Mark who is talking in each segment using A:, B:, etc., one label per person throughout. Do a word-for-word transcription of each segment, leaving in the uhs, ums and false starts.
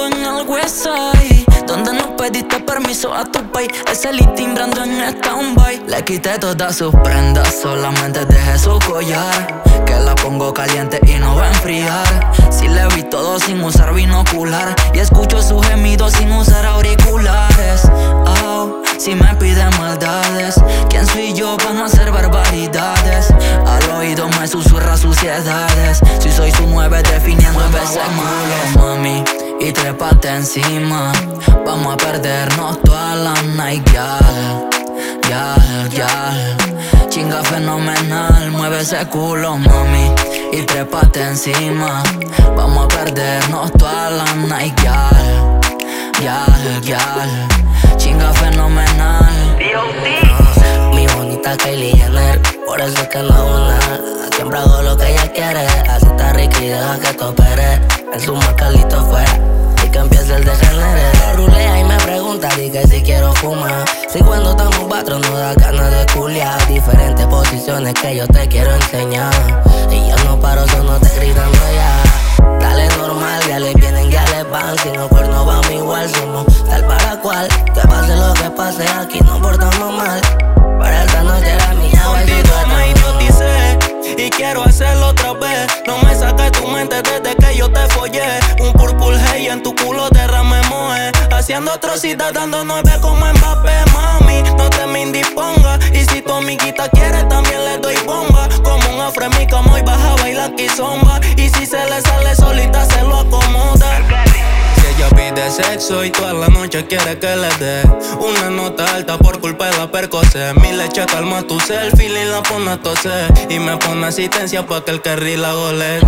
A: en el Westside, donde no pediste permiso a tu país. Ese lit timbrando en stand-by. Le quité todas sus prendas, solamente dejé su collar, que la pongo caliente y no va a enfriar. Si le vi todo sin usar binocular, y escucho sus gemidos sin usar auriculares. Oh, si me pide maldades, ¿quién soy yo para no hacer barbaridades? Al oído me susurra suciedades. Si soy su nueve definiendo ese culo, mami, y trépate encima. Vamos a perdernos toda la night, y'all. Y'all, y'all. Chinga fenomenal, mueve ese culo, mami, y trépate encima. Vamos a perdernos toda la night, y'all. Y'all, y'all. Chinga fenomenal.
B: uh, Mi bonita Kylie Jenner, por eso es que la una siempre hago lo que ella quiere. Así está rica y deja que te opere. En su marcalito fuera y que empiece el degenere. Lo rulea y me pregunta, di que si quiero fumar. Si cuando estamos cuatro nos da ganas de culiar. Diferentes posiciones que yo te quiero enseñar. Y yo no paro, solo te gritando ya. Dale normal, ya le vienen, ya le van. Si no cuernos vamos igual, somos tal para cual. Que pase lo que pase, aquí no portamos mal. Para esta noche la mía,
C: contigo me hipnoticé y quiero hacerlo otra vez. No me saques tu mente desde que yo te follé. Un purple haze en tu culo derramé moe. Haciendo atrocidad, dando nueve como Mbappé. Mami, no te me indisponga. Y si tu amiguita quiere, también le doy bomba. Como un afremica, muy baja, baila kizomba. Y si se le sale solita, se lo acomoda. Ella pide sexo y toda la noche quiere que le dé una nota alta por culpa de la percocé. Mi leche calma tu selfie y la pone a toser. Y me pone asistencia pa' que el carry la gole.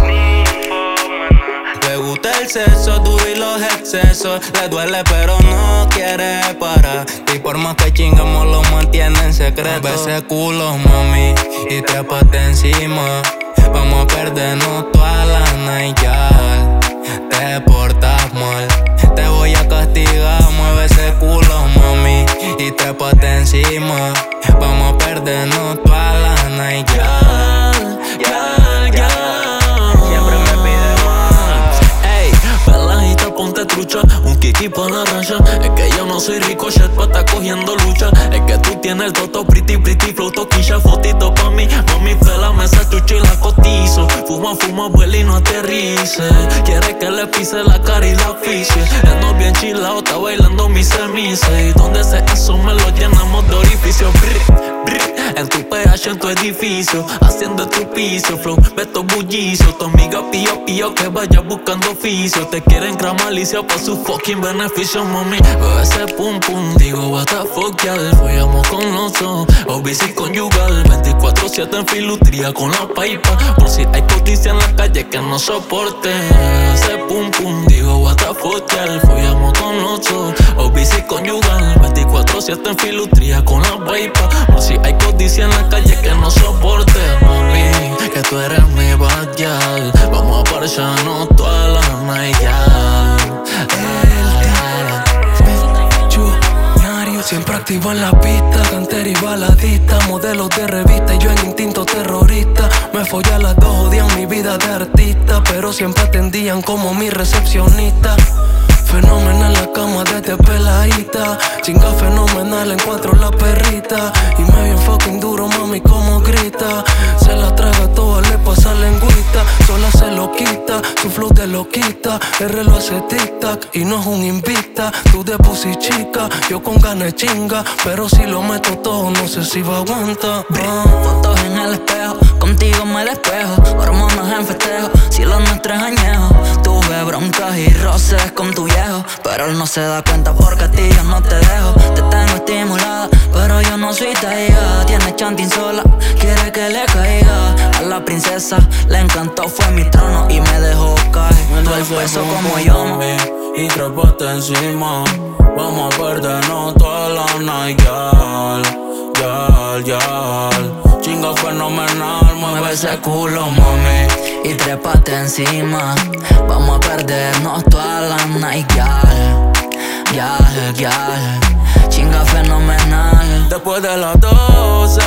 C: Le gusta el sexo duro y los excesos. Le duele pero no quiere parar. Y por más que chingamos lo mantiene en secreto. Mueve ese culo, mami, y trépate encima. Vamos a perdernos toda la night, y'all. Te portas mal, te voy a castigar. Mueve ese culo, mami, y trépate encima. Vamos a perdernos toda la night, y'all. Y'all, y'all. Siempre me pide más.
A: Ey, pelajita, ponte trucha. Un kiki pa' la raya. Es que yo no soy ricochet pa' estar cogiendo lucha. Es que tú tienes el toto pretty, pretty, flow, toquilla, fotito pa' mí. Mami, pela, me chucha y la cotizo. Fuma, fuma, vuela y no aterrice. Quiere que le pise la cara y la asfixie. Ando bien chilao, está bailando mi semise. Y donde se asome lo llenamos de orificio. Brr, brr. En tu P H, en tu edificio, haciendo tu piso. Flow, beto bullicio. Tu amiga pío, pío, que vaya buscando oficio. Te quieren crear malicia pa' su fucking beneficio, mami. Veo ese pum pum, digo what the fuck, ya. Follamos con los dos, o bici conyugal. veinticuatro siete en filutría con la paipa. Por si hay codicia en la calle que no soporte. Veo ese pum pum, digo what the fuck, ya. Follamos con los dos, o bici conyugal. veinticuatro siete en filutría con la paipa. Por si hay codicia en la calle que no soporte, mami, que tú eres mi bad girl. Vamos a parcharnos toda la night, girl.
D: Siempre activo en la pista, cantera y baladista. Modelos de revista y yo en instinto terrorista. Me follé a las dos, odian mi vida de artista, pero siempre atendían como mi recepcionista. Fenomenal la cama desde peladita. Chinga fenomenal, en cuatro la perrita. Y me bien fucking duro, mami, como grita. Se la traga toda, le pasa lengüita. Sola se lo quita, su flow te lo quita. El reloj hace tic-tac y no es un invita. Tú de pussy chica, yo con ganas de chinga. Pero si lo meto todo, no sé si va a aguantar.
A: Ah. Fotos en el espejo, contigo me despejo. Hormonas en festejo, si lo nuestro es añejo. Tuve broncas y roces con tu viejo, pero él no se da cuenta porque a ti yo no te dejo. Te tengo estimulada, pero yo no soy taiga. Tiene chanting sola, quiere que le caiga. A la princesa le encantó, fue mi trono y me dejó caer. Todo el peso como yo, mami,
C: y trépate encima. Vamos a perdernos toda la night, y'all. Y'all, y'all. Chinga fenomenal, mueve ese culo, mami,
A: y trépate encima. Vamos a perdernos toda la night, y'all. Y'all, y'all. Chinga fenomenal.
C: Después de las doce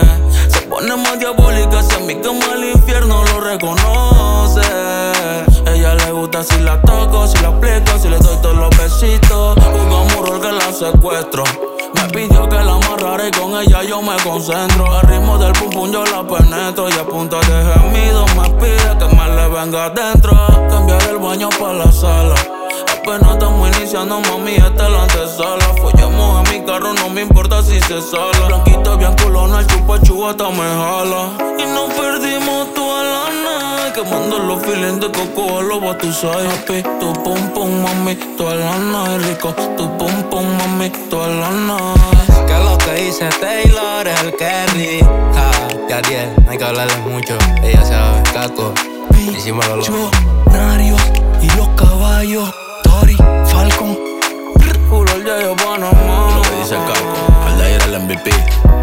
C: se pone más diabólica. Si a mí como el infierno lo reconoce. ella le gusta si la toco, si la aplico, si le doy todos los besitos. Jugamos un rol que la secuestro. Me pidió que la amarrara y con ella yo me concentro. Al ritmo del pum pum yo la penetro y a punta de gemidos me pide que me le venga adentro. Cambiar el baño pa' la sala. Apenas estamos iniciando, mami, esta es la antesala. Follamos en mi carro, no me importa si se sala. Blanquito bien culona, el chupa chupa hasta me jala. Y nos perdimos toda la nada, quemando los feelings de coco a lobo, tú sabes. Happy, tu pum pum, mami, toda la nada. Rico, tu pum pum, mami, toda la nada.
E: Que lo que dice Taylor es el Kerry. Ja, Yadiel, no hay que hablarle mucho. Ella sabe, Caco, hicimos los
D: Millonarios y los caballos. Tori, Falcon.
C: Puro el de Panamá.
A: Lo que dice Caco, al de ir el M V P.